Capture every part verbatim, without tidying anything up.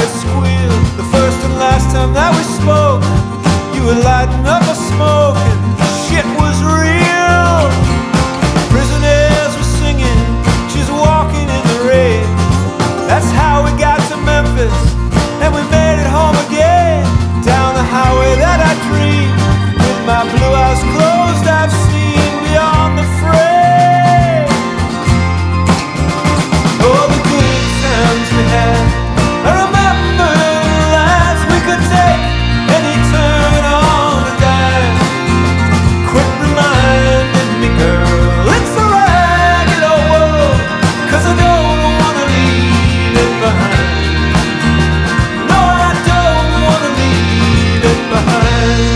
a squeal. The first and last time that we spoke, you were lighting up a smoke and shit was real. Prisoners were singing, she's walking in the rain. That's how we got to Memphis, and we made it home again. Down the highway that I dreamed, with my blue eyes closed, I've seen beyond the frame. Oh, the good times we had, I remember the lives we could take, any turn on a dime. Quit reminding me, girl, it's a ragged old world, 'cause I don't wanna leave it behind. No, I don't wanna leave it behind.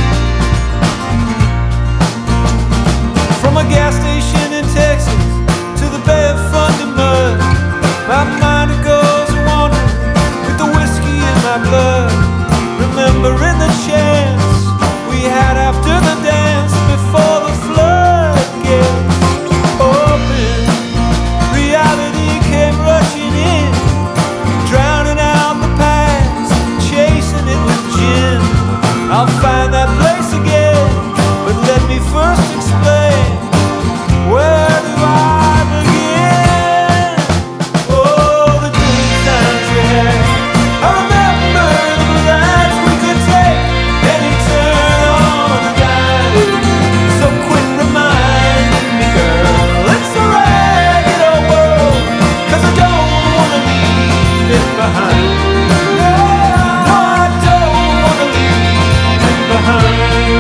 From a gas station in Texas to the Bay of Fundy Mud, my mind goes wandering with the whiskey in my blood. Remembering the chance we had after the dance, before the floodgates opened. Reality came rushing in, drowning out the past, chasing it with gin. I'll find that place again, but let me first explain, where do I begin? Oh, the good times we had, I remember the lives we could take, any turn on a dime. So quit reminding me, girl, it's a ragged old world, 'cause I don't wanna leave it behind. No, I don't wanna leave it behind.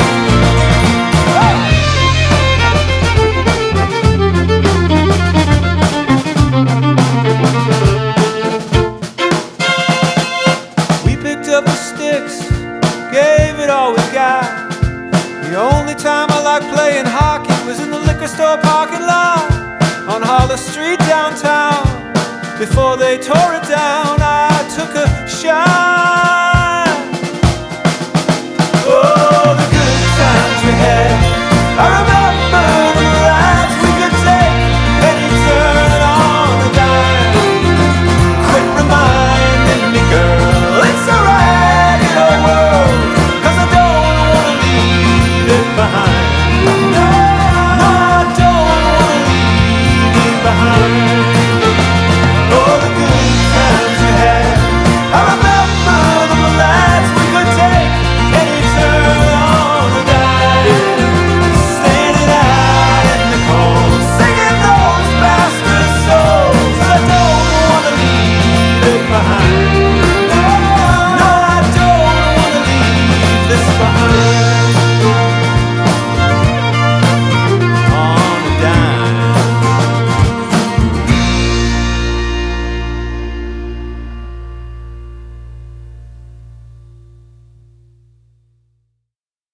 We picked up the sticks, gave it all we got. The only time I liked playing hockey was in the liquor store parking lot on Hollis Street downtown. Before they tore it down, I